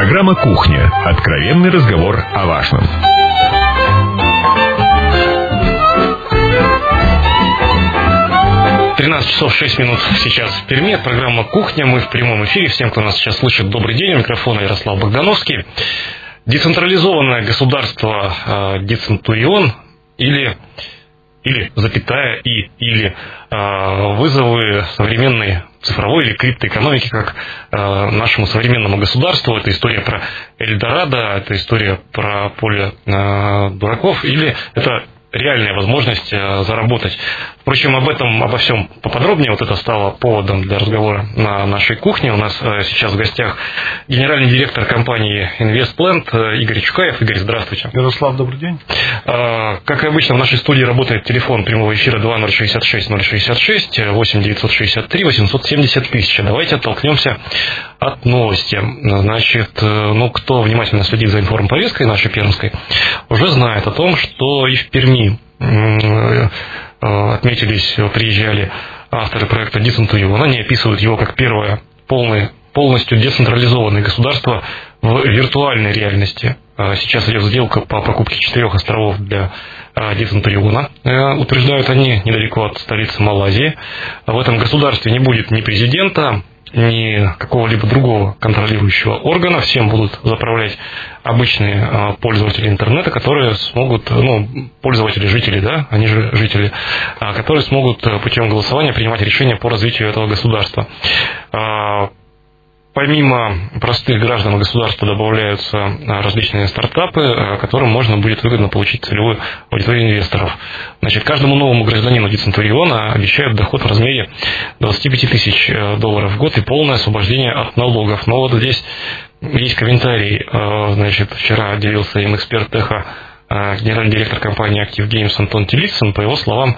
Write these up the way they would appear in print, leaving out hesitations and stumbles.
Программа «Кухня». Откровенный разговор о важном. Часов 6 минут сейчас в Перми. Программа «Кухня». Мы в прямом эфире. Всем, кто нас сейчас слышит, добрый день. У микрофона Ярослав Богдановский. Децентрализованное государство Децентурион или запятая или вызовы современной цифровой или криптоэкономики как нашему современному государству. Это история про Эльдорадо, это история про поле дураков, или это реальная возможность заработать. Впрочем, обо всем поподробнее. Вот это стало поводом для разговора на нашей кухне. У нас сейчас в гостях генеральный директор компании InvestPlant Игорь Чукаев. Игорь, здравствуйте. Ярослав, добрый день. Как и обычно, в нашей студии работает телефон прямого эфира 2066 8 963 870 тысяч. Давайте оттолкнемся от новости. Значит, кто внимательно следит за информповесткой нашей пермской, уже знает о том, что и в Перми приезжали авторы проекта Децентурион. Они описывают его как первое полностью децентрализованное государство в виртуальной реальности. Сейчас идет сделка по покупке 4 островов для Децентуриона, утверждают они, недалеко от столицы Малайзии. В этом государстве не будет ни президента, ни какого-либо другого контролирующего органа. Всем будут заправлять обычные пользователи интернета, которые смогут, пользователи, жители, да, они же жители, которые смогут путем голосования принимать решения по развитию этого государства. Помимо простых граждан государства добавляются различные стартапы, которым можно будет выгодно получить целевую аудиторию инвесторов. Значит, каждому новому гражданину Децентуриона обещают доход в размере 25 тысяч долларов в год и полное освобождение от налогов. Но вот здесь есть комментарий. Значит, вчера делился им эксперт Теха, генеральный директор компании Active Games Антон Телицын. По его словам,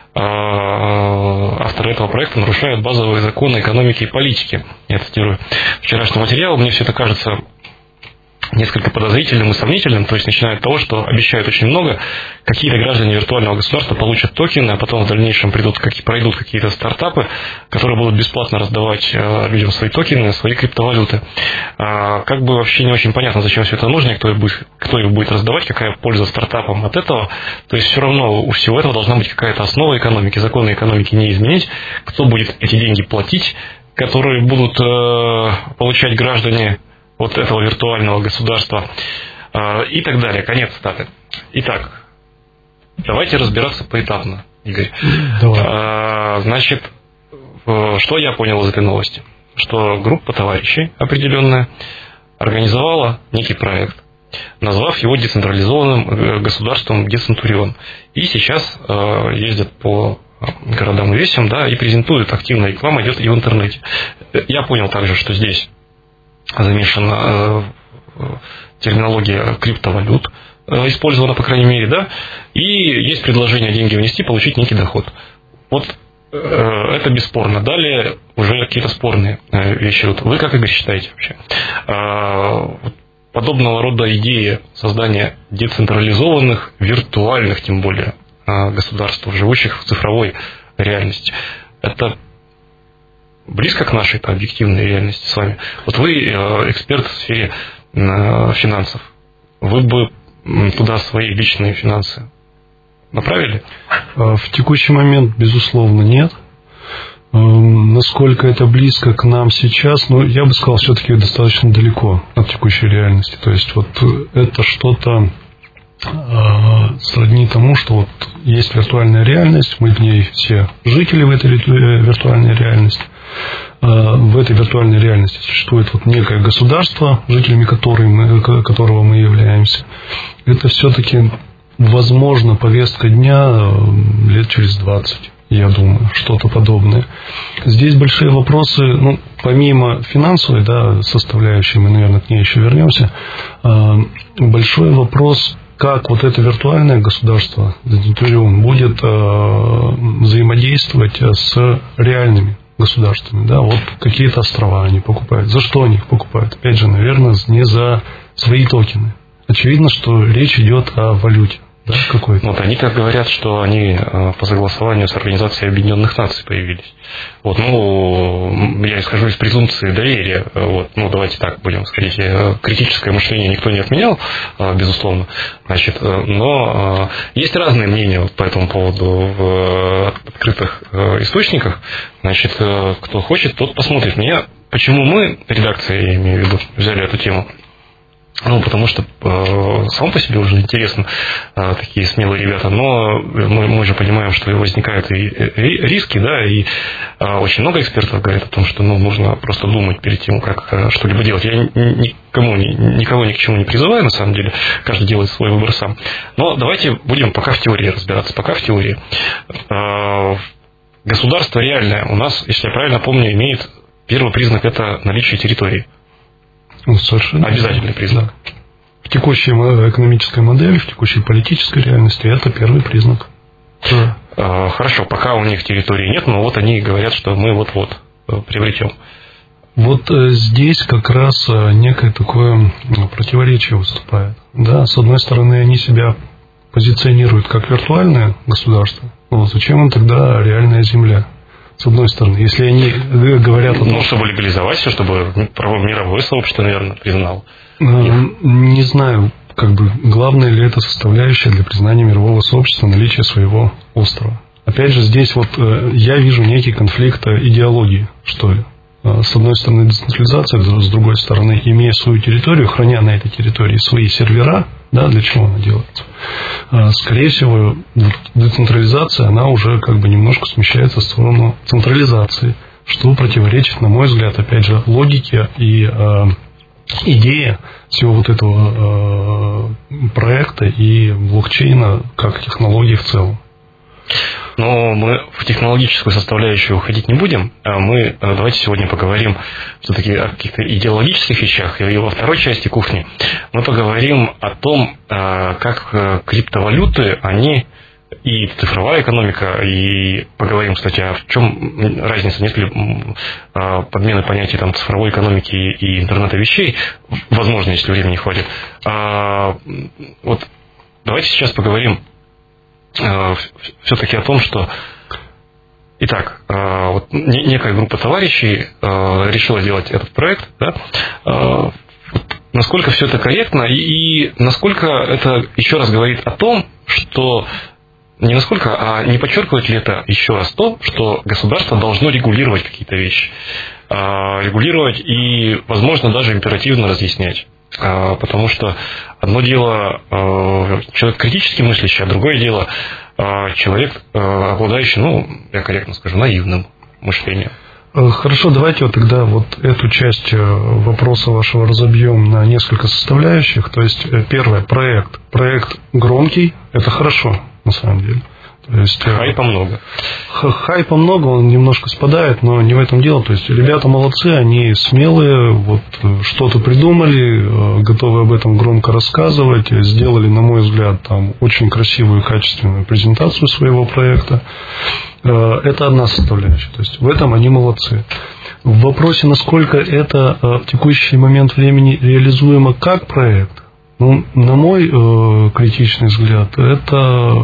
авторы этого проекта нарушают базовые законы экономики и политики. Я цитирую вчерашний материал. Мне все это кажется несколько подозрительным и сомнительным, то есть начиная от того, что обещают очень много, какие-то граждане виртуального государства получат токены, а потом в дальнейшем пройдут какие-то стартапы, которые будут бесплатно раздавать людям свои токены, свои криптовалюты. Как бы вообще не очень понятно, зачем все это нужно, и кто их будет раздавать, какая польза стартапам от этого. То есть все равно у всего этого должна быть какая-то основа экономики, законы экономики не изменить, кто будет эти деньги платить, которые будут получать граждане вот этого виртуального государства и так далее. Конец цитаты. Итак, давайте разбираться поэтапно, Игорь. Давай. Значит, что я понял из этой новости? Что группа товарищей определенная организовала некий проект, назвав его децентрализованным государством Децентурион. И сейчас ездят по городам и весям, да, и презентуют, активная реклама идет и в интернете. Я понял также, что здесь замешана терминология криптовалют, использована, по крайней мере, да, и есть предложение деньги внести, получить некий доход. Вот это бесспорно. Далее уже какие-то спорные вещи. Вот вы как, Игорь, считаете вообще? Подобного рода идеи создания децентрализованных, виртуальных, тем более, государств, живущих в цифровой реальности, это близко к нашей объективной реальности с вами. Вот вы эксперт в сфере финансов. Вы бы туда свои личные финансы направили? В текущий момент, безусловно, нет. Насколько это близко к нам сейчас, я бы сказал, все-таки достаточно далеко от текущей реальности. То есть вот это что-то сродни тому, что вот есть виртуальная реальность, мы в ней все жители в этой виртуальной реальности. В этой виртуальной реальности существует вот некое государство, жителями которого мы являемся. Это все-таки, возможно, повестка дня лет через 20, я думаю, что-то подобное. Здесь большие вопросы, помимо финансовой, да, составляющей, мы, наверное, к ней еще вернемся, большой вопрос, как вот это виртуальное государство Децентурион будет взаимодействовать с реальными государствами, да, вот какие-то острова они покупают. За что они их покупают? Опять же, наверное, не за свои токены. Очевидно, что речь идет о валюте. да, какой-то. Вот они так говорят, что они по согласованию с Организацией Объединенных Наций появились. Вот, ну, я исхожу из презумпции доверия. Вот, ну, давайте так будем сказать. Критическое мышление никто не отменял, безусловно. Значит, но есть разные мнения вот по этому поводу в открытых источниках. Значит, кто хочет, тот посмотрит. Почему мы, редакция, я имею в виду, взяли эту тему? Ну, потому что само по себе уже интересно, такие смелые ребята, но мы же понимаем, что возникают и риски, да, и очень много экспертов говорят о том, что нужно просто думать перед тем, как что-либо делать. Я никого ни к чему не призываю, на самом деле, каждый делает свой выбор сам. Но давайте будем пока в теории разбираться, пока в теории. Государство реальное у нас, если я правильно помню, имеет первый признак – это наличие территории. Совершенно обязательный признак. Да. В текущей экономической модели, в текущей политической реальности это первый признак. Да. Хорошо, пока у них территории нет, но вот они говорят, что мы вот-вот приобретем. Вот здесь как раз некое такое противоречие выступает. Да, с одной стороны, они себя позиционируют как виртуальное государство. Вот зачем им тогда реальная земля? С одной стороны, если они говорят о том, чтобы легализовать все, чтобы мировое сообщество, наверное, признало. Не знаю, главная ли это составляющая для признания мирового сообщества наличие своего острова. Опять же, здесь вот я вижу некий конфликт идеологии, что ли. С одной стороны, децентрализация, с другой стороны, имея свою территорию, храня на этой территории свои сервера, да, для чего она делается? Скорее всего, децентрализация, она уже немножко смещается в сторону централизации, что противоречит, на мой взгляд, опять же, логике и идее всего вот этого проекта и блокчейна как технологии в целом. Но мы в технологическую составляющую уходить не будем. Мы давайте сегодня поговорим все-таки о каких-то идеологических вещах. И во второй части кухни мы поговорим о том, как криптовалюты, они и цифровая экономика, и поговорим, кстати, о чем разница, нет ли подмены понятий цифровой экономики и интернета вещей, возможно, если времени хватит. Вот давайте сейчас поговорим все-таки о том, что итак, вот некая группа товарищей решила сделать этот проект, да? Насколько все это корректно и насколько это еще раз говорит о том, что не насколько, а не подчеркивает ли это еще раз то, что государство должно регулировать какие-то вещи, регулировать и, возможно, даже императивно разъяснять. Потому что одно дело человек критически мыслящий, а другое дело человек, обладающий, я корректно скажу, наивным мышлением. Хорошо, давайте тогда эту часть вопроса вашего разобьем на несколько составляющих. То есть, первое, проект. Проект громкий, это хорошо, на самом деле. То есть, хайпа много. Хайпа много, он немножко спадает, но не в этом дело. То есть ребята молодцы, они смелые, что-то придумали, готовы об этом громко рассказывать, сделали, на мой взгляд, очень красивую и качественную презентацию своего проекта. Это одна составляющая. То есть в этом они молодцы. В вопросе, насколько это в текущий момент времени реализуемо как проект, на мой критичный взгляд, это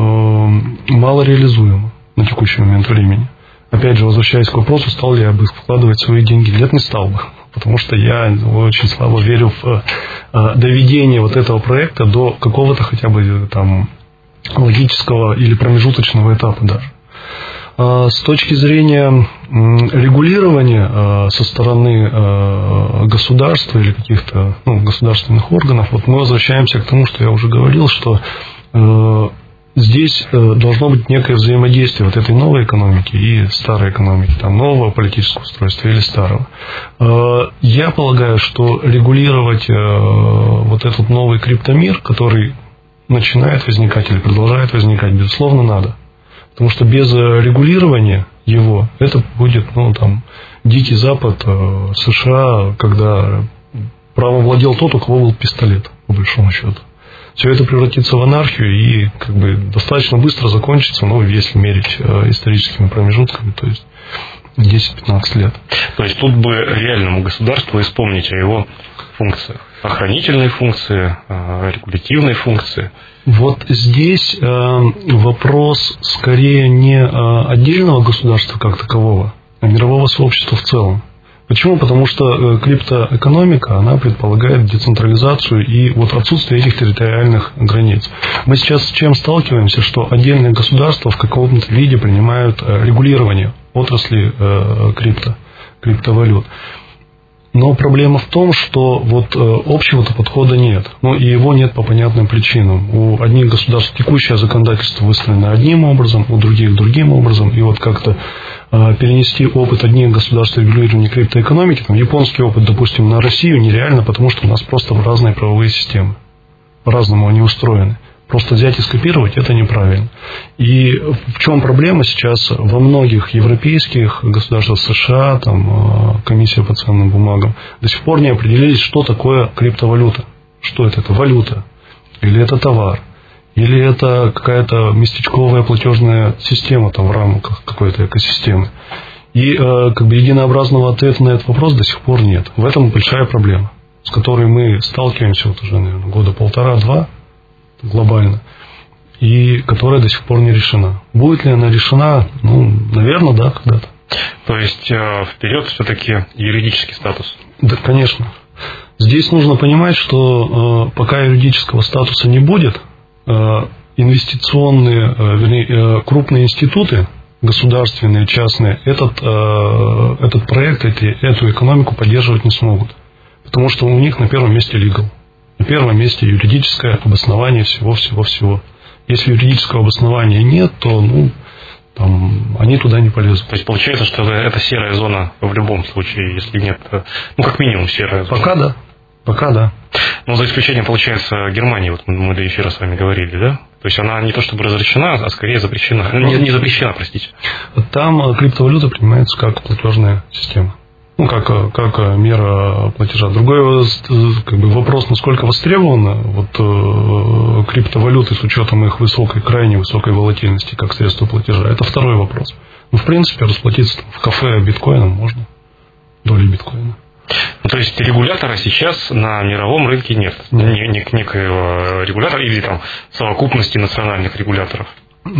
мало реализуемо на текущий момент времени. Опять же, возвращаясь к вопросу, стал ли я бы вкладывать свои деньги? Нет, не стал бы. Потому что я очень слабо верю в доведение этого проекта до какого-то хотя бы логического или промежуточного этапа даже. С точки зрения регулирования со стороны государства или каких-то государственных органов, мы возвращаемся к тому, что я уже говорил, что здесь должно быть некое взаимодействие этой новой экономики и старой экономики, нового политического устройства или старого. Я полагаю, что регулировать этот новый криптомир, который начинает возникать или продолжает возникать, безусловно, надо. Потому что без регулирования его это будет, Дикий Запад, США, когда правом владел тот, у кого был пистолет, по большому счету. Все это превратится в анархию и достаточно быстро закончится, если мерить историческими промежутками. То есть 10-15 лет. То есть тут бы реальному государству вспомнить о его функциях. Охранительные функции, регулятивные функции. Вот здесь вопрос скорее не отдельного государства как такового, а мирового сообщества в целом. Почему? Потому что криптоэкономика, она предполагает децентрализацию и вот отсутствие этих территориальных границ. Мы сейчас с чем сталкиваемся, что отдельные государства в каком-то виде принимают регулирование отрасли криптовалют. Но проблема в том, что вот общего-то подхода нет. Ну и его нет по понятным причинам. У одних государств текущее законодательство выстроено одним образом, у других другим образом. И вот как-то перенести опыт одних государств регулирования криптоэкономики, там, японский опыт, допустим, на Россию нереально, потому что у нас просто разные правовые системы. По-разному они устроены. Просто взять и скопировать – это неправильно. И в чем проблема сейчас во многих европейских государствах, США, там, комиссия по ценным бумагам, до сих пор не определились, что такое криптовалюта. Что это? Это валюта? Или это товар? Или это какая-то местечковая платежная система там, в рамках какой-то экосистемы? И единообразного ответа на этот вопрос до сих пор нет. В этом большая проблема, с которой мы сталкиваемся вот уже, наверное, года 1,5-2 глобально, и которая до сих пор не решена. Будет ли она решена? Ну, наверное, да, когда-то. То есть вперед все-таки юридический статус? Да, конечно. Здесь нужно понимать, что пока юридического статуса не будет, инвестиционные, вернее, крупные институты, государственные, частные, этот проект, эту экономику поддерживать не смогут. Потому что у них на первом месте legal. На первом месте юридическое обоснование всего. Если юридического обоснования нет, то они туда не полезут. То есть получается, что это серая зона в любом случае, если нет, как минимум серая зона. Пока да. Но за исключением, получается, Германии, вот мы до эфира с вами говорили, да? То есть она не то чтобы разрешена, а скорее запрещена. Не запрещена, простите. Там криптовалюта принимается как платежная система. Как мера платежа. Другой вопрос, насколько востребована криптовалюты с учетом их крайне высокой волатильности как средство платежа. Это второй вопрос. В принципе, расплатиться в кафе биткоином можно, долей биткоина. То есть регулятора сейчас на мировом рынке нет? Некоего регулятора или там совокупности национальных регуляторов?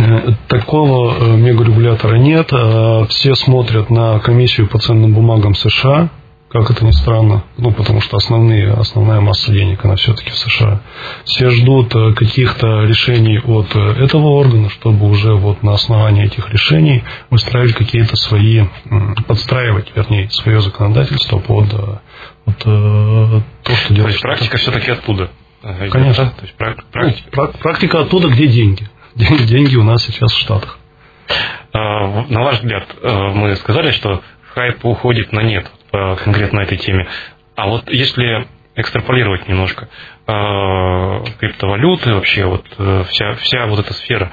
Такого мегарегулятора нет. Все смотрят на комиссию по ценным бумагам США, как это ни странно, потому что основная масса денег, она все-таки в США. Все ждут каких-то решений от этого органа, чтобы уже на основании этих решений выстраивать какие-то подстраивать свое законодательство под то, что делает. То есть практика все-таки оттуда? Конечно. То есть практика оттуда, где деньги. Деньги у нас сейчас в Штатах. На ваш взгляд, мы сказали, что хайп уходит на нет конкретно этой теме. А вот если экстраполировать немножко, криптовалюты, вообще вся эта сфера,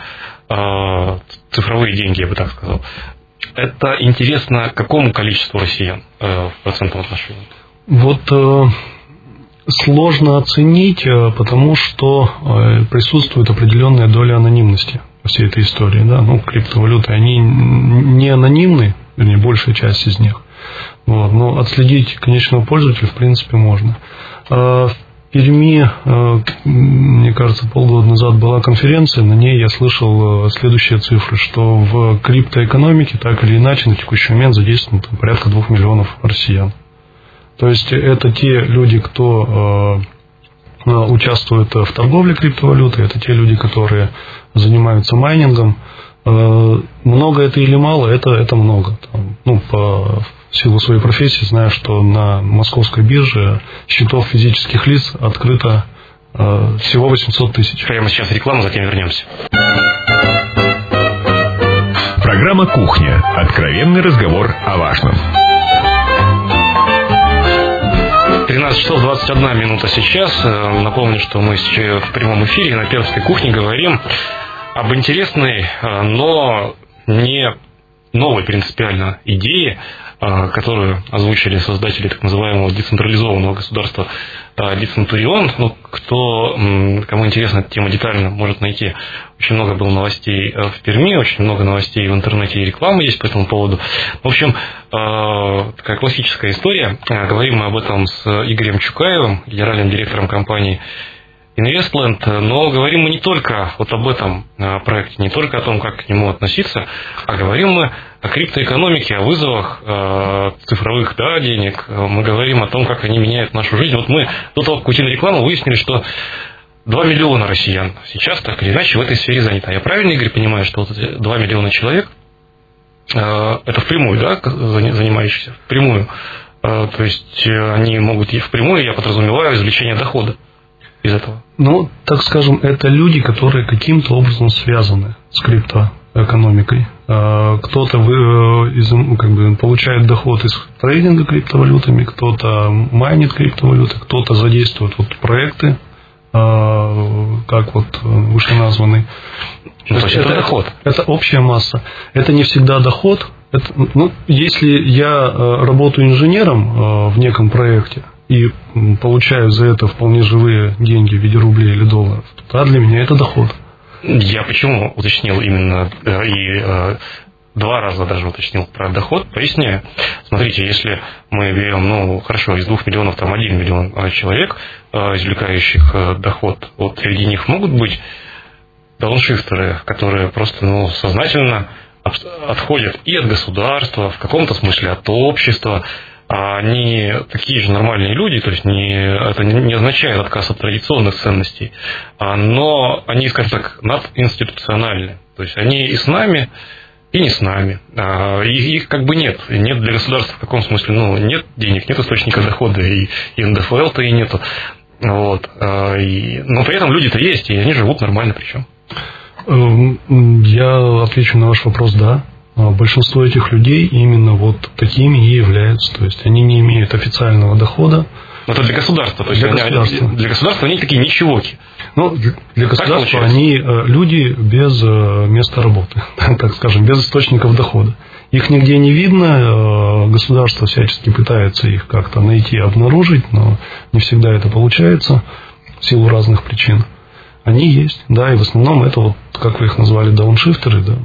цифровые деньги, я бы так сказал, это интересно какому количеству россиян в процентном отношении? Сложно оценить, потому что присутствует определенная доля анонимности во всей этой истории. Да? Криптовалюты, они не анонимны, вернее, большая часть из них. Но отследить конечного пользователя, в принципе, можно. В Перми, мне кажется, полгода назад была конференция, на ней я слышал следующие цифры, что в криптоэкономике так или иначе на текущий момент задействовано порядка 2 миллионов россиян. То есть это те люди, кто участвует в торговле криптовалютой, это те люди, которые занимаются майнингом. Много это или мало, это много. По силу своей профессии знаю, что на московской бирже счетов физических лиц открыто всего 800 тысяч. Прямо сейчас реклама, затем вернемся. Программа «Кухня». Откровенный разговор о важном. 13 часов 21 минута сейчас. Напомню, что мы в прямом эфире на Пермской кухне говорим об интересной, но не новой принципиально идее, которую озвучили создатели так называемого децентрализованного государства Децентурион. кому интересна эта тема детально, может найти. Очень много было новостей в Перми, очень много новостей в интернете и рекламы есть по этому поводу. В общем, такая классическая история. Говорим мы об этом с Игорем Чукаевым, генеральным директором компании Investland, но говорим мы не только вот об этом проекте, не только о том, как к нему относиться, а говорим мы о криптоэкономике, о вызовах цифровых денег. Мы говорим о том, как они меняют нашу жизнь. Вот мы до того, как уйти на рекламу, выяснили, что 2 миллиона россиян сейчас так или иначе в этой сфере заняты. Я правильно, Игорь, понимаю, что вот эти 2 миллиона человек, это впрямую, да, занимающиеся? Впрямую. То есть они могут и впрямую, я подразумеваю, извлечение дохода из этого. Ну, так скажем, это люди, которые каким-то образом связаны с криптоэкономикой. Кто-то получает доход из трейдинга криптовалютами, кто-то майнит криптовалюты, кто-то задействует проекты, как вышеназванный. То есть это доход. Это общая масса. Это не всегда доход. Если я работаю инженером в неком проекте и получаю за это вполне живые деньги в виде рублей или долларов, то для меня это доход. Я почему уточнил именно и 2 раза даже уточнил про доход, поясняю. Смотрите, если мы берем, хорошо, из 2 миллионов, 1 миллион человек, извлекающих доход, вот среди них могут быть дауншифтеры, которые просто сознательно отходят и от государства, в каком-то смысле от общества. Они такие же нормальные люди, то есть это не означает отказ от традиционных ценностей, но они, скажем так, надинституциональны. То есть они и с нами, и не с нами. Их как бы нет. Нет для государства в каком смысле? Нет денег, нет источника дохода, и НДФЛ-то и нету. Но при этом люди-то есть, и они живут нормально причем. Я отвечу на ваш вопрос, да. Большинство этих людей именно такими и являются. То есть они не имеют официального дохода. Но это для государства. То есть для государства они такие ничегоки. Для государства они люди без места работы, так скажем, без источников дохода. Их нигде не видно, государство всячески пытается их как-то найти, обнаружить, но не всегда это получается в силу разных причин. Они есть, да, и в основном это как вы их назвали, дауншифтеры, да,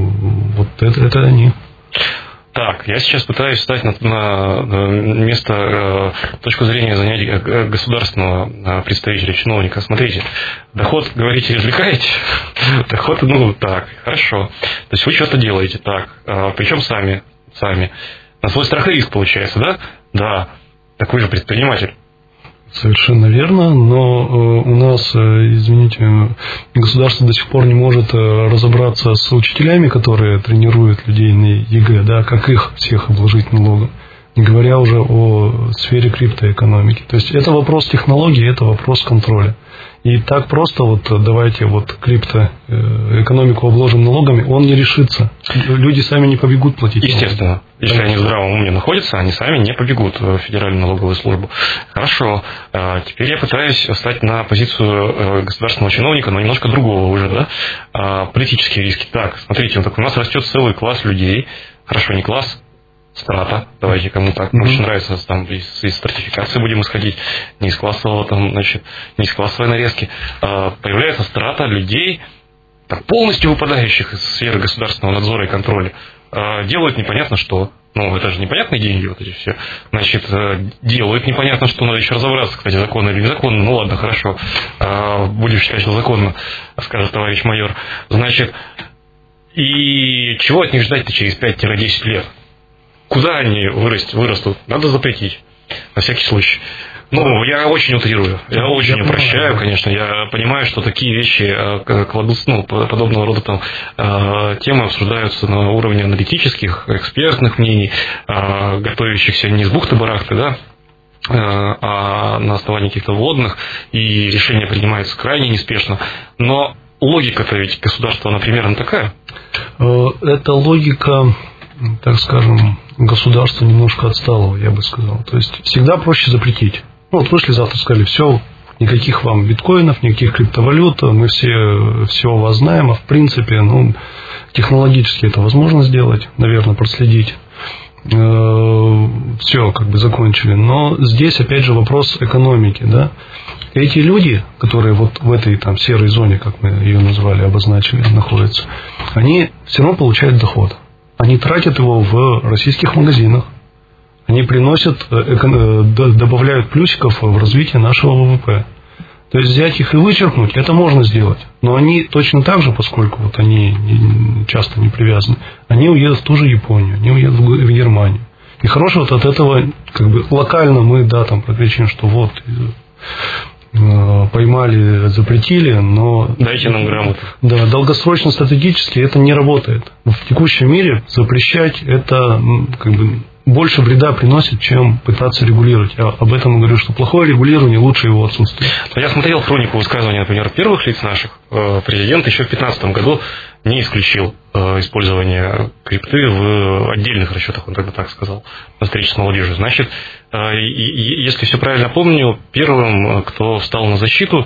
это они. Так, я сейчас пытаюсь встать на место, точку зрения занятий государственного представителя, чиновника. Смотрите, доход, говорите, извлекаете? Доход, так, хорошо. То есть вы что-то делаете, так, причем сами. На свой страх и риск получается, да? Да. Так вы же предприниматель. Совершенно верно, но у нас, извините, государство до сих пор не может разобраться с учителями, которые тренируют людей на ЕГЭ, да, как их всех обложить налогом, не говоря уже о сфере криптоэкономики. То есть это вопрос технологии, это вопрос контроля. И так просто давайте криптоэкономику обложим налогами, он не решится. Люди сами не побегут платить. Естественно. Если они в здравом уме находятся, они сами не побегут в Федеральную налоговую службу. Хорошо. Теперь я пытаюсь встать на позицию государственного чиновника, но немножко другого уже, да? Политические риски. Так, смотрите, у нас растет целый класс людей. Хорошо, не класс, страта, давайте кому так больше нравится, там из стратификации будем исходить, не из классового, не из классовой нарезки. Появляется страта людей, полностью выпадающих из сферы государственного надзора и контроля. Делают непонятно что. Это же непонятные деньги, вот эти все. Значит, делают непонятно что. Надо еще разобраться, кстати, законно или незаконно. Ладно, хорошо. Будем считать, что законно, скажет товарищ майор. Значит, и чего от них ждать-то через 5-10 лет? Куда они вырастут? Надо запретить. На всякий случай. Я очень утрирую. Я очень упрощаю, конечно. Я понимаю, что такие вещи кладутся, подобного рода темы обсуждаются на уровне аналитических, экспертных мнений, готовящихся не с бухты-барахты, да, а на основании каких-то вводных, и решения принимаются крайне неспешно. Но логика-то ведь государства, она примерно такая. Это логика, так скажем, государства немножко отсталого, я бы сказал. То есть всегда проще запретить. Вышли завтра, сказали, все, никаких вам биткоинов, никаких криптовалют, мы все о вас знаем, а в принципе, технологически это возможно сделать, наверное, проследить. Все, закончили. Но здесь, опять же, вопрос экономики, да. Эти люди, которые вот в этой там серой зоне, как мы ее назвали, обозначили, находятся, они все равно получают доход. Они тратят его в российских магазинах. Они приносят, добавляют плюсиков в развитие нашего ВВП. То есть взять их и вычеркнуть, это можно сделать. Но они точно так же, поскольку вот они часто не привязаны, они уедут в ту же Японию, они уедут в Германию. И хорошо вот от этого как бы локально мы, да, там прокричим, что вот поймали, запретили, но... Дайте нам грамоту. Да, долгосрочно, стратегически это не работает. В текущем мире запрещать это как бы больше вреда приносит, чем пытаться регулировать. Я об этом говорю, что плохое регулирование лучше его отсутствия. Я смотрел хронику высказывания, например, первых лиц наших. Президент еще в 2015 году не исключил использование крипты в отдельных расчетах, он тогда так сказал, на встрече с молодежью. Значит, если все правильно помню, первым, кто встал на защиту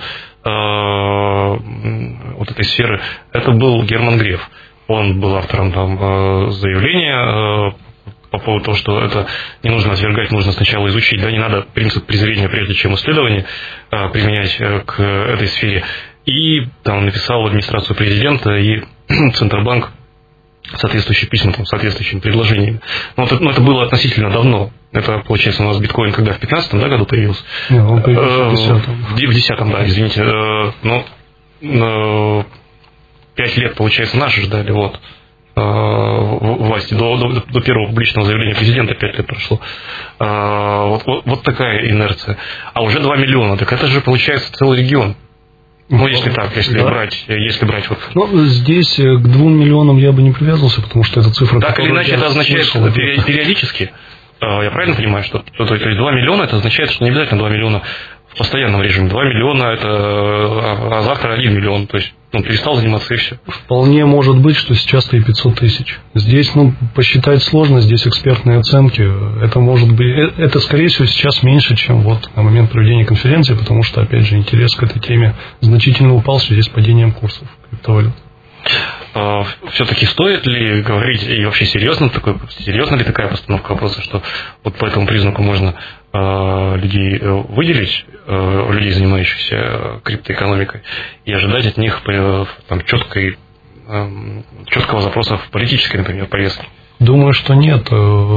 вот этой сферы, это был Герман Греф. Он был автором там заявления по поводу того, что это не нужно отвергать, нужно сначала изучить, да, не надо принцип презрения, прежде чем исследование применять к этой сфере. И там написал в администрацию президента и Центробанк соответствующие письма, там, соответствующими предложениями. Но это было относительно давно. Это, получается, у нас биткоин когда в 2015 году появился? Нет, он появился в 2010. В 2010, да, извините. Но 5 лет, получается, наши ждали, вот. Власти. До первого публичного заявления президента 5 лет прошло. Вот такая инерция. А уже 2 миллиона, так это же получается целый регион. Ну, если так, если брать вот. Ну, здесь к 2 миллионам я бы не привязывался, потому что эта цифра... Так или иначе, это означает периодически. Я правильно понимаю, что то есть 2 миллиона, это означает, что не обязательно 2 миллиона в постоянном режиме. 2 миллиона это, а завтра 1 миллион. То есть перестал заниматься и все. Вполне может быть, что сейчас-то и 500 тысяч. Здесь, посчитать сложно, здесь экспертные оценки. Это может быть, это, скорее всего, сейчас меньше, чем вот на момент проведения конференции, потому что, опять же, интерес к этой теме значительно упал в связи с падением курсов криптовалют. Все-таки стоит ли говорить, и вообще серьезно ли такая постановка вопроса, что вот по этому признаку можно людей выделить, людей, занимающихся криптоэкономикой, и ожидать от них там, четкого запроса в политической, например, повестке? Думаю, что нет.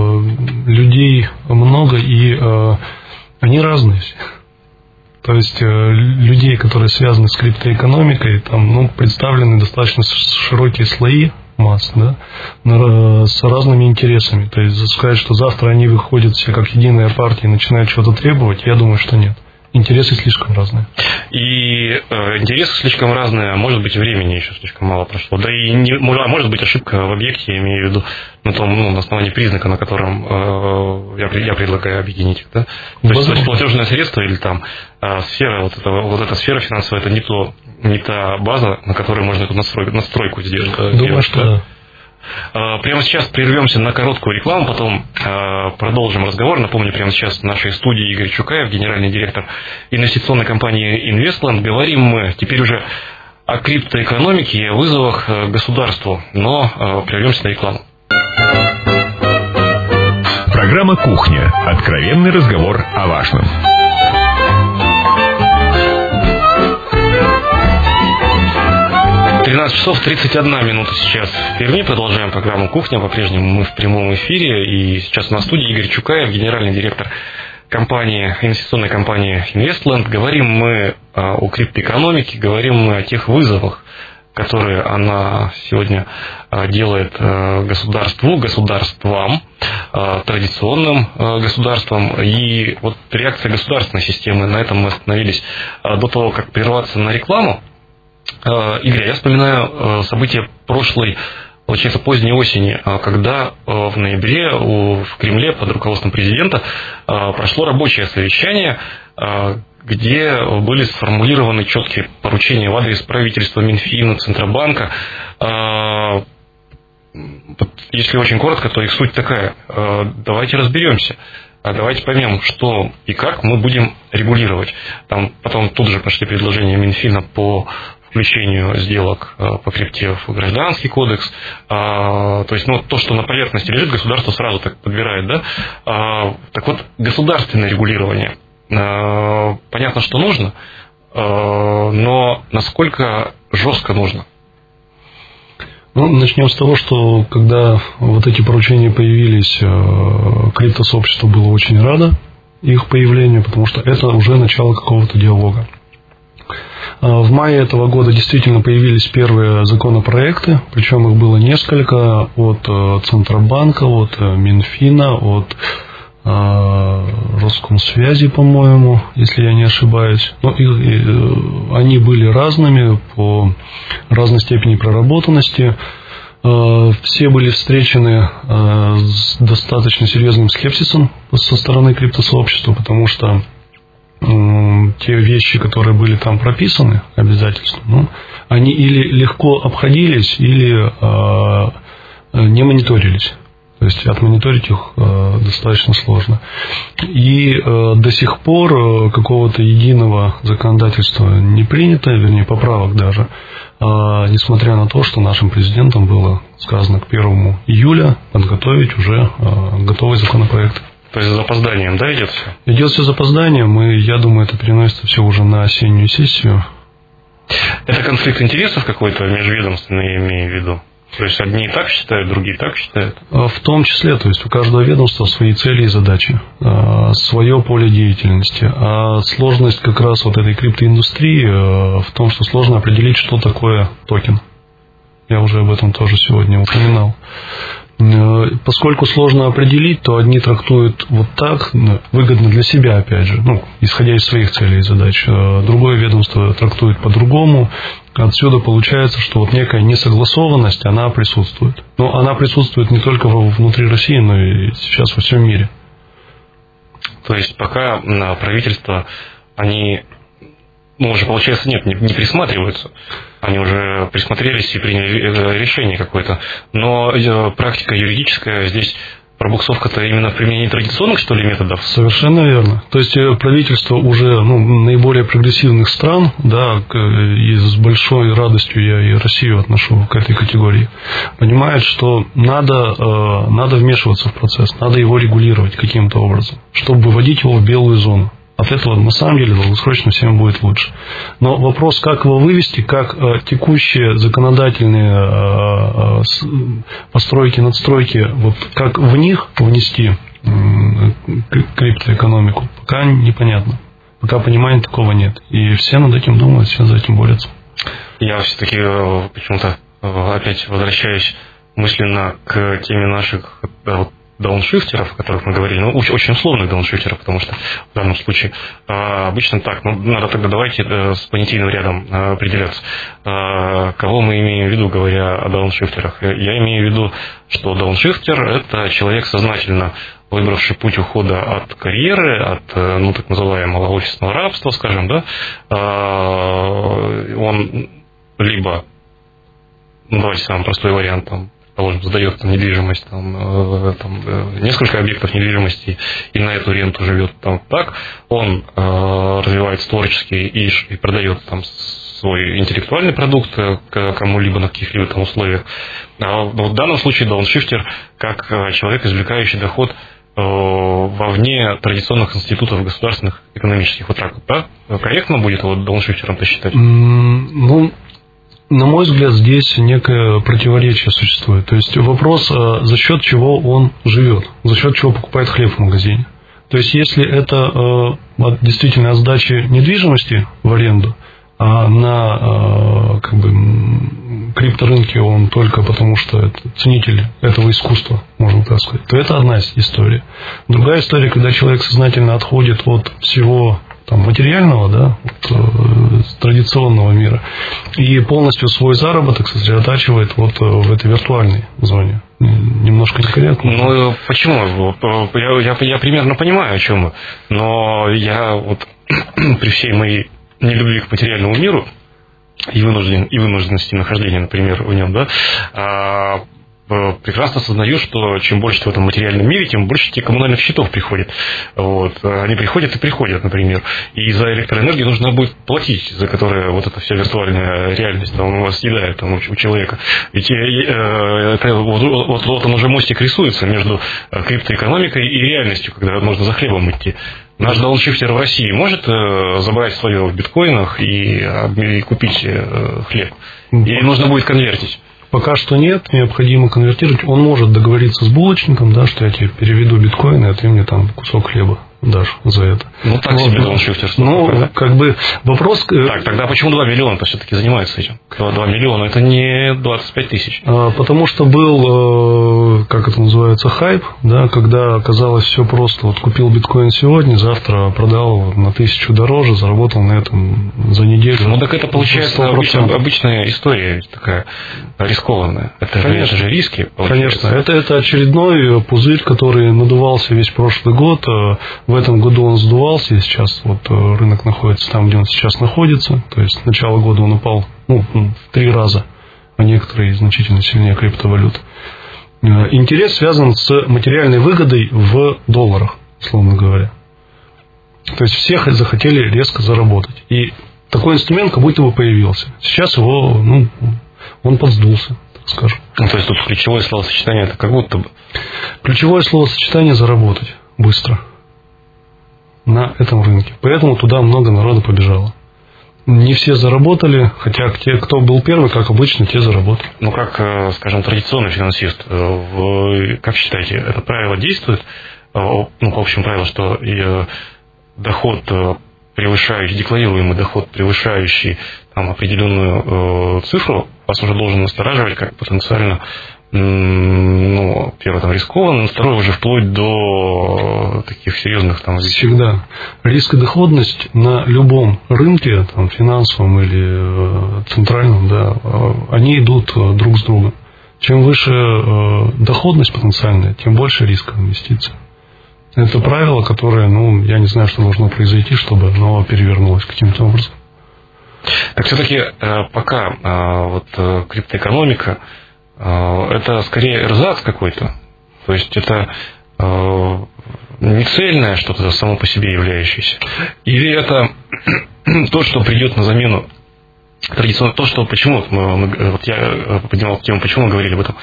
Людей много, и они разные все. То есть людей, которые связаны с криптоэкономикой, там представлены достаточно широкие слои масс, да, с разными интересами. То есть сказать, что завтра они выходят все как единая партия и начинают чего-то требовать, я думаю, что нет. Интересы слишком разные. И интересы слишком разные, а может быть, времени еще слишком мало прошло. Да и может быть ошибка в объекте, я имею в виду на основании признака, на котором я предлагаю объединить их. Да? То есть платежное средство или там сфера, вот эта сфера финансовая, это не та база, на которой можно эту настройку сделать. Думаю, что да. Прямо сейчас прервемся на короткую рекламу, потом продолжим разговор. Напомню, прямо сейчас в нашей студии Игорь Чукаев, генеральный директор инвестиционной компании Investland. Говорим мы теперь уже о криптоэкономике и о вызовах государству, но прервемся на рекламу. Программа «Кухня». Откровенный разговор о важном. 13 часов 31 минута сейчас в Перми. Продолжаем программу «Кухня». По-прежнему мы в прямом эфире. И сейчас на студии Игорь Чукаев, генеральный директор инвестиционной компании Investland. Говорим мы о криптоэкономике, говорим мы о тех вызовах, которые она сегодня делает государствам, традиционным государствам. И вот реакция государственной системы, на этом мы остановились до того, как прерваться на рекламу. Игорь, я вспоминаю события прошлой, получается, поздней осени, когда в ноябре в Кремле под руководством президента прошло рабочее совещание, где были сформулированы четкие поручения в адрес правительства, Минфина, Центробанка. Если очень коротко, то их суть такая. Давайте разберемся. Давайте поймем, что и как мы будем регулировать. Потом тут же пошли предложения Минфина по включению сделок по крипте в Гражданский кодекс. То есть, то, что на поверхности лежит, государство сразу так подбирает, да? Так вот, государственное регулирование. понятно, что нужно, но насколько жестко нужно? Ну, начнем с того, что когда вот эти поручения появились, криптосообщество было очень радо их появлению, потому что это уже начало какого-то диалога. В мае этого года действительно появились первые законопроекты, причем их было несколько, от Центробанка, от Минфина, от Роскомсвязи, по-моему, если я не ошибаюсь. Но они были разными, по разной степени проработанности. Все были встречены с достаточно серьезным скепсисом со стороны криптосообщества, потому что те вещи, которые были там прописаны, обязательства, они или легко обходились, или не мониторились. То есть отмониторить их достаточно сложно. И до сих пор какого-то единого законодательства не принято, вернее, поправок даже, несмотря на то, что нашим президентом было сказано к 1 июля подготовить уже готовый законопроект. То есть с запозданием, да, идет все? Идет все с запозданием, и я думаю, это переносится все уже на осеннюю сессию. Это конфликт интересов какой-то межведомственный, я имею в виду? То есть одни так считают, другие так считают? В том числе, то есть у каждого ведомства свои цели и задачи, свое поле деятельности. А сложность как раз вот этой криптоиндустрии в том, что сложно определить, что такое токен. Я уже об этом тоже сегодня упоминал. Поскольку сложно определить, то одни трактуют вот так, выгодно для себя, опять же, исходя из своих целей и задач. Другое ведомство трактует по-другому. Отсюда получается, что вот некая несогласованность, она присутствует. Но она присутствует не только внутри России, но и сейчас во всем мире. То есть пока правительство, они, уже получается, не присматриваются. Они уже присмотрелись и приняли решение какое-то. Но практика юридическая здесь, пробуксовка-то именно в применении традиционных, что ли, методов? Совершенно верно. То есть правительство уже наиболее прогрессивных стран, да, и с большой радостью я и Россию отношу к этой категории, понимает, что надо вмешиваться в процесс, надо его регулировать каким-то образом, чтобы выводить его в белую зону. От этого на самом деле долгосрочно всем будет лучше. Но вопрос, как его вывести, как текущие законодательные постройки, надстройки, вот как в них внести криптоэкономику, пока непонятно. Пока понимания такого нет. И все над этим думают, все за этим борются. Я все-таки почему-то опять возвращаюсь мысленно к теме наших дауншифтеров, о которых мы говорили, очень условных дауншифтеров, потому что в данном случае обычно так, надо тогда давайте с понятийным рядом определяться. Кого мы имеем в виду, говоря о дауншифтерах? Я имею в виду, что дауншифтер – это человек, сознательно выбравший путь ухода от карьеры, от так называемого офисного рабства, скажем, да, он либо, давайте самый простой вариант, сдает недвижимость, несколько объектов недвижимости и на эту ренту живет так, он развивается творчески и продает свой интеллектуальный продукт кому-либо на каких-либо условиях. А в данном случае дауншифтер как человек, извлекающий доход вовне традиционных институтов государственных экономических. Вот так вот, да? Корректно будет его дауншифтером-то считать? На мой взгляд, здесь некое противоречие существует. То есть вопрос, за счет чего он живет, за счет чего покупает хлеб в магазине. То есть если это действительно от сдачи недвижимости в аренду, а на крипторынке он только потому, что это ценитель этого искусства, можно так сказать, то это одна история. Другая история, когда человек сознательно отходит от всего материального, да, традиционного мира, и полностью свой заработок сосредотачивает в этой виртуальной зоне. Немножко некорректно. Почему? Я примерно понимаю, о чем вы, но я при всей моей нелюбви к материальному миру и вынужденности нахождения, например, в нем, да, прекрасно осознаю, что чем больше в этом материальном мире, тем больше тебе коммунальных счетов приходит. Вот. Они приходят и приходят, например. И за электроэнергию нужно будет платить, за которое вот эта вся виртуальная реальность там, вас съедает там, у человека. Ведь вот он уже мостик рисуется между криптоэкономикой и реальностью, когда можно за хлебом идти. Наш дауншифтер в России может забрать свое в биткоинах и купить хлеб? Или нужно будет конвертить? Пока что нет, необходимо конвертировать. Он может договориться с булочником, да, что я тебе переведу биткоины, а ты мне там кусок хлеба дашь за это. Ну, так себе дауншифтер. Ну, как бы вопрос... Так, тогда почему 2 миллиона-то все-таки занимается этим? 2 миллиона, это не 25 тысяч. Потому что был, как это называется, хайп, да, когда оказалось все просто. Вот купил биткоин сегодня, завтра продал на 1000 дороже, заработал на этом за неделю. Ну, так это получается обычная история такая рискованная. Это же риски. Конечно, это очередной пузырь, который надувался весь прошлый год. В этом году он сдувался, и сейчас вот рынок находится там, где он сейчас находится. То есть с начала года он упал в 3 раза, а некоторые значительно сильнее криптовалют. Интерес связан с материальной выгодой в долларах, условно говоря. То есть все захотели резко заработать. И такой инструмент как будто бы появился. Сейчас его, он подсдулся, так скажем. Ну, то есть тут ключевое словосочетание это как будто бы. Ключевое словосочетание заработать быстро на этом рынке. Поэтому туда много народа побежало. Не все заработали, хотя те, кто был первый, как обычно, те заработали. Ну, как, скажем, традиционный финансист, как считаете, это правило действует? По общему правилу, что доход превышающий, декларируемый доход, превышающий там, определенную цифру, вас уже должен настораживать как потенциально, первое, там, рискованно, второе, уже вплоть до таких серьезных там вещей. Всегда. Риск и доходность на любом рынке, там, финансовом или центральном, да, они идут друг с другом. Чем выше доходность потенциальная, тем больше риска инвестиций. Это правило, которое, я не знаю, что должно произойти, чтобы оно перевернулось каким-то образом. Так все-таки пока криптоэкономика это скорее эрзац какой-то. То есть это не цельное что-то само по себе являющееся. Или это то, что придет на замену традиционно, то, что почему я поднимал тему, почему мы говорили об этом,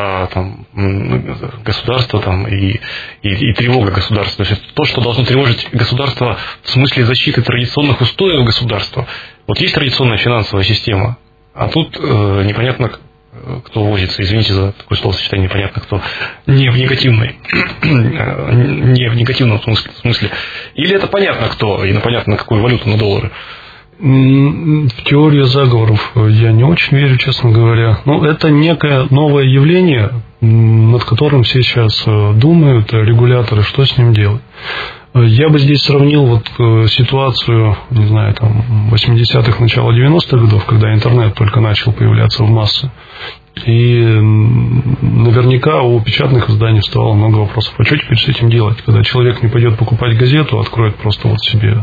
государство и тревога государства. То есть то, что должно тревожить государство в смысле защиты традиционных устоев государства. Вот есть традиционная финансовая система, а тут непонятно, кто возится, извините за такое словосочетание, непонятно кто, не в негативном смысле. Или это понятно кто, и непонятно на какую валюту, на доллары. В теорию заговоров я не очень верю, честно говоря. Но это некое новое явление, над которым все сейчас думают, регуляторы, что с ним делать. Я бы здесь сравнил ситуацию, не знаю, 80-х, начала 90-х годов, когда интернет только начал появляться в массы. И наверняка у печатных изданий вставало много вопросов. А что теперь с этим делать? Когда человек не пойдет покупать газету, откроет просто себе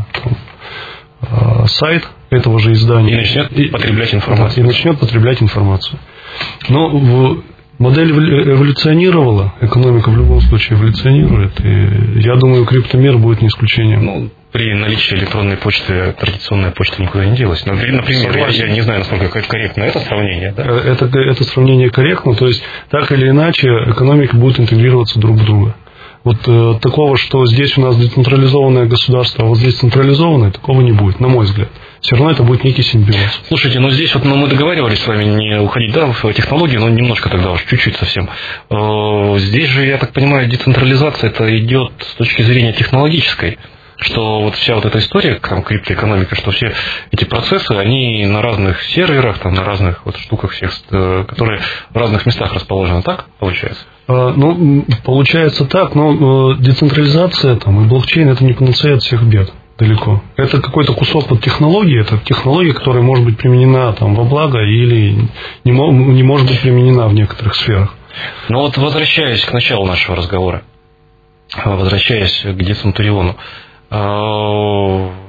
сайт этого же издания. И начнет потреблять информацию. Но модель эволюционировала, экономика в любом случае эволюционирует, и я думаю, криптомир будет не исключением. При наличии электронной почты традиционная почта никуда не делась. Например, я не знаю, насколько корректно это сравнение. Да? Это сравнение корректно, то есть так или иначе экономика будет интегрироваться друг в друга. Такого, что здесь у нас децентрализованное государство, а вот здесь централизованное, такого не будет, на мой взгляд. Все равно это будет некий симбиоз. Слушайте, здесь мы договаривались с вами не уходить в технологии, но немножко тогда уж, чуть-чуть совсем. Здесь же, я так понимаю, децентрализация это идет с точки зрения технологической. Что вся эта история, криптоэкономика, что все эти процессы, они на разных серверах, на разных штуках всех, которые в разных местах расположены, так получается? Получается так, но децентрализация и блокчейн это не панацея от всех бед. Далеко. Это какой-то кусок технологии, это технология, которая может быть применена во благо или не может быть применена в некоторых сферах. Возвращаясь к началу нашего разговора, возвращаясь к децентуриону,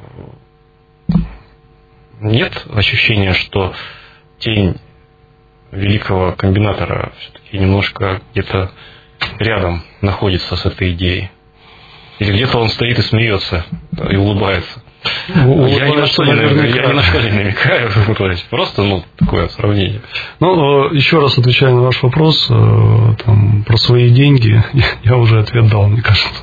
нет ощущения, что тень великого комбинатора все-таки немножко где-то рядом находится с этой идеей? Или где-то он стоит и смеется, и улыбается? Я ни на что не намекаю, просто такое сравнение. Еще раз отвечая на ваш вопрос про свои деньги, я уже ответ дал, мне кажется.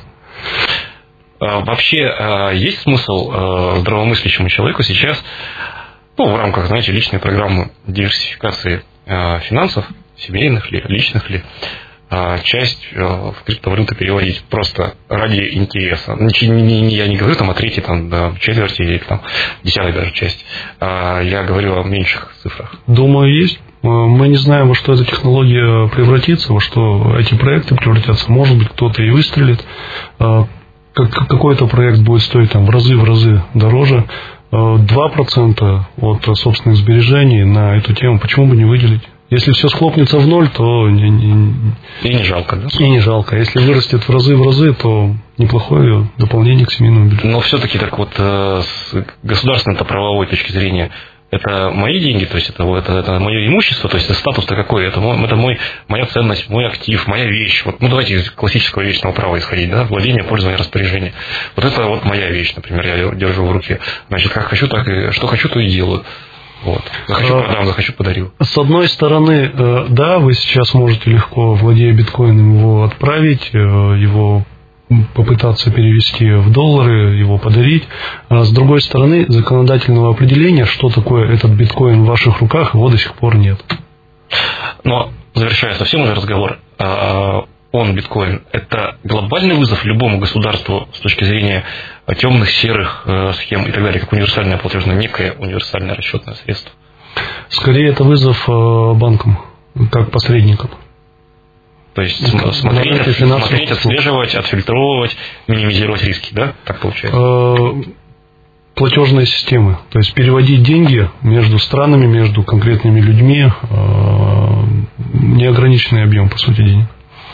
Вообще, есть смысл здравомыслящему человеку сейчас, в рамках, знаете, личной программы диверсификации финансов, семейных ли, личных ли, часть в криптовалюту переводить просто ради интереса. Я не говорю о третьей, четверти или десятой даже часть. Я говорю о меньших цифрах. Думаю, есть. Мы не знаем, во что эта технология превратится, во что эти проекты превратятся. Может быть, кто-то и выстрелит. Какой-то проект будет стоить в разы дороже. 2% от собственных сбережений на эту тему почему бы не выделить? Если все схлопнется в ноль, то... И не жалко, да? И не жалко. Если вырастет в разы, то неплохое дополнение к семейному бюджету. Но все-таки с государственной правовой точки зрения, это мои деньги, то есть это мое имущество, то есть это статус-то какой? Это моя ценность, мой актив, моя вещь. Давайте из классического вечного права исходить, да? Владение, пользование, распоряжение. Это моя вещь, например, я ее держу в руке. Значит, как хочу, так и что хочу, то и делаю. Захочу продам, захочу подарю. С одной стороны, да, вы сейчас можете легко, владея биткоином, его отправить, его попытаться перевести в доллары, его подарить. А с другой стороны, законодательного определения, что такое этот биткоин в ваших руках, его до сих пор нет. Но, завершая совсем уже разговор, биткоин, это глобальный вызов любому государству с точки зрения темных, серых схем и так далее, как универсальное платежное, некое универсальное расчетное средство? Скорее, это вызов банкам, как посредникам. То есть смотреть, отслеживать, отфильтровывать, минимизировать риски, да? Так получается? Платежные системы. То есть переводить деньги между странами, между конкретными людьми, неограниченный объем, по сути, денег.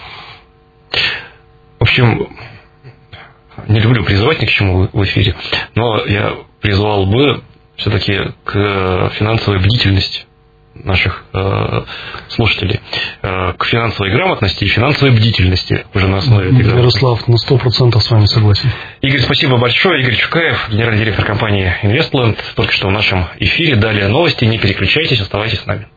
В общем, не люблю призывать ни к чему в эфире, но я призвал бы все-таки к финансовой бдительности наших слушателей, к финансовой грамотности и финансовой бдительности уже на основе этой грамотности. Ярослав, на 100% с вами согласен. Игорь, спасибо большое. Игорь Чукаев, генеральный директор компании Investland, только что в нашем эфире. Далее новости. Не переключайтесь, оставайтесь с нами.